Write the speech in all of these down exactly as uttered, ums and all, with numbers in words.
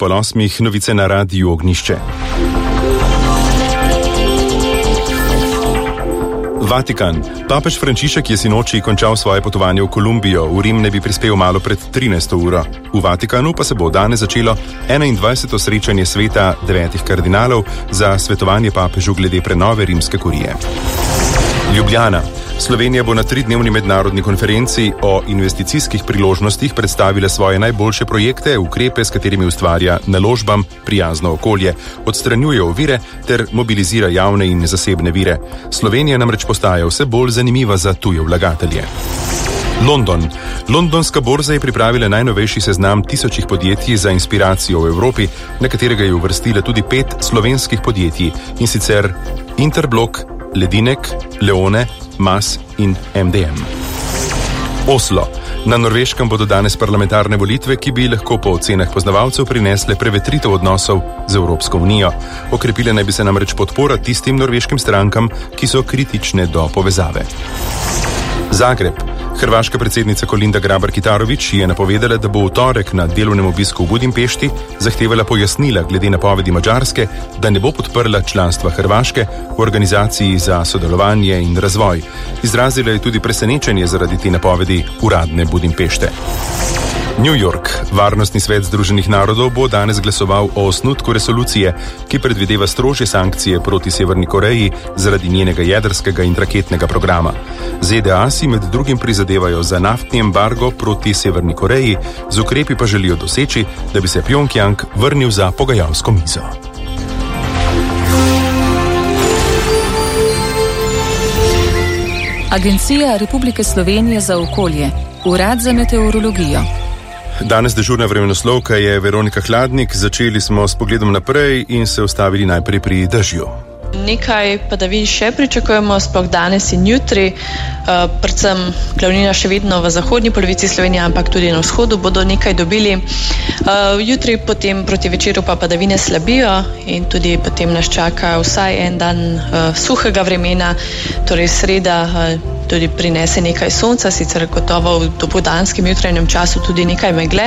pol osmih, novice na Radiu Ognjišče. Vatikan. Papež Frančišek je sinoči končal svoje potovanje v Kolumbijo. V Rim ne bi prispel malo pred trinajsto uro. V Vatikanu pa se bo danes začelo enaindvajseto srečanje sveta devetih kardinalov za svetovanje papežu glede prenove rimske kurije. Ljubljana. Slovenija bo na tridnevni mednarodni konferenci o investicijskih priložnostih predstavila svoje najboljše projekte, ukrepe, s katerimi ustvarja naložbam prijazno okolje, odstranjuje ovire ter mobilizira javne in zasebne vire. Slovenija namreč postaja vse bolj zanimiva za tuje vlagatelje. London. Londonska borza je pripravila najnovejši seznam tisočih podjetij za inspiracijo v Evropi, na katerega je uvrstila tudi pet slovenskih podjetij, in sicer Interblok, Ledinek, Leone, Mas in M D M. Oslo. Na Norveškem bodo danes parlamentarne volitve, ki bi lahko po ocenah poznavalcev prinesle prevetritev odnosov z Evropsko unijo. Okrepile naj bi se namreč podpora tistim norveškim strankam, ki so kritične do povezave. Zagreb. Hrvaška predsednica Kolinda Grabar-Kitarović je napovedala, da bo v torek na delovnem obisku v Budimpešti zahtevala pojasnila glede napovedi Madžarske, da ne bo podprla članstva Hrvaške v organizaciji za sodelovanje in razvoj. Izrazila je tudi presenečenje zaradi te napovedi uradne Budimpešte. New York. Varnostni svet Združenih narodov bo danes glasoval o osnutku resolucije, ki predvideva strožje sankcije proti Severni Koreji zaradi njenega jedrskega in raketnega programa. Z D A si med drugim prizadevajo za naftni embargo proti Severni Koreji, z ukrepi pa želijo doseči, da bi se Pjongjang vrnil za pogajalsko mizo. Agencija Republike Slovenije za okolje. Urad za meteorologijo. Danes dežurna vremenoslovka je Veronika Hladnik. Začeli smo s pogledom naprej in se ustavili najprej pri dežju. Nekaj padavin še pričakujemo, sploh danes in jutri, uh, predvsem glavnina še vedno v zahodnji polovici Slovenije, ampak tudi na vzhodu bodo nekaj dobili. Uh, jutri potem proti večeru pa padavine slabijo in tudi potem nas čaka vsaj en dan uh, suhega vremena, torej sreda uh, tudi prinese nekaj sonca, sicer gotovo v dopoldanskem jutranjem času tudi nekaj megle.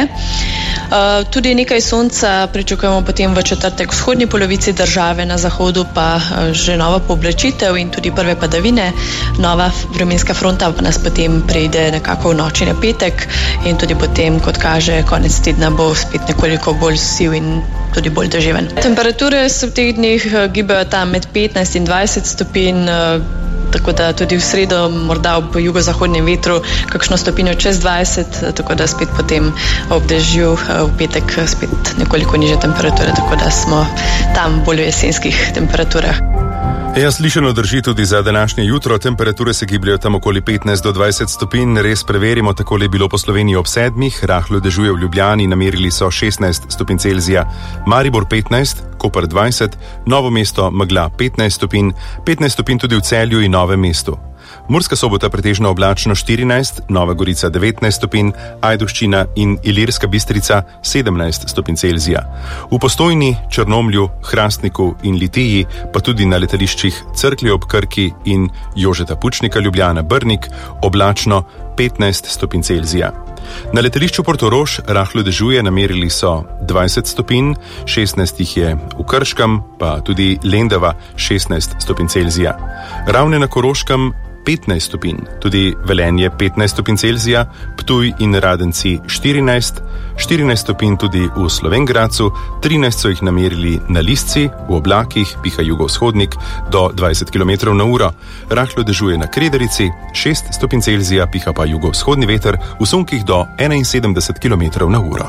Uh, tudi nekaj sonca pričakujemo potem v četrtek v vzhodnji polovici države, na zahodu pa že nova pooblačitev in tudi prve padavine. Nova vremenska fronta pa nas potem prejde nekako v noči na petek in tudi potem, kot kaže, konec tedna bo spet nekoliko bolj siv in tudi bolj deževen. Temperature se v teh dneh gibajo tam med petnajst in dvajset stopinj, tako da tudi v sredo morda ob jugozahodnem vetru kakšno stopinjo čez dvajset, tako da spet potem ob dežju v petek spet nekoliko nižje temperature, tako da smo tam bolj v jesenskih temperaturah. Ja, slišano drži tudi za današnje jutro. Temperature se gibljajo tam okoli petnajst do dvajset stopinj. Res preverimo, takole je bilo po Sloveniji ob sedmih. Rahlo dežuje v Ljubljani, namerili so šestnajst stopinj Celzija. Maribor petnajst, Koper dvajset, Novo mesto megla petnajst stopinj, petnajst stopinj tudi v Celju in Novem mestu. Murska Sobota pretežno oblačno štirinajst, Nova Gorica devetnajst stopinj, Ajdovščina in Ilirska Bistrica sedemnajst stopinj Celzija. V Postojni, Črnomlju, Hrastniku in Litiji, pa tudi na letališčih Cerklje ob Krki in Jožeta Pučnika Ljubljana Brnik oblačno petnajst stopinj Celzija. Na letališču Portorož rahlo dežuje, namerili so dvajset stopinj, šestnajst jih je v Krškem, pa tudi Lendava šestnajst stopinj Celzija. Ravne na Koroškem petnajst stopinj, tudi Velenje petnajst stopinj Celzija, Ptuj in Radenci štirinajst, štirinajst stopinj tudi v Slovenj Gradcu, trinajst so jih namerili na Lisci, v oblakih piha jugovzhodnik do dvajset kilometrov na uro. Rahlo dežuje na Krederici, šest stopinj Celzija, piha pa jugovzhodni veter v sunkih do enainsedemdeset kilometrov na uro.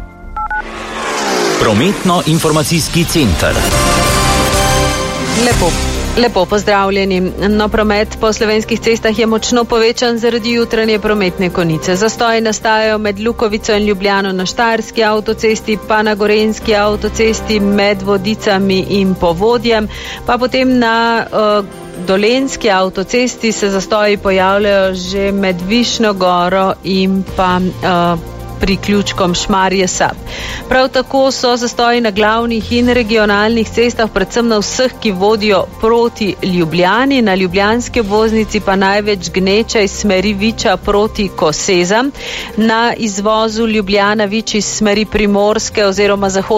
Prometno-informacijski center. Lepo. Lepo pozdravljeni. No, promet po slovenskih cestah je močno povečan zaradi jutranje prometne konice. Zastoji nastajajo med Lukovico in Ljubljano na Štajerski avtocesti, pa na Gorenjski avtocesti med Vodicami in Povodjem, pa potem na uh, Dolenjski avtocesti se zastoji pojavljajo že med Višnjo Goro in pa uh, priključkom Šmarje-Sab. Prav tako so zastoji na glavnih in regionalnih cestah, predvsem na vseh, ki vodijo proti Ljubljani, na ljubljanski obvoznici pa največ gneča iz smeri Viča proti Kosezam, na izvozu Ljubljana Vič iz smeri Primorske oziroma Zahod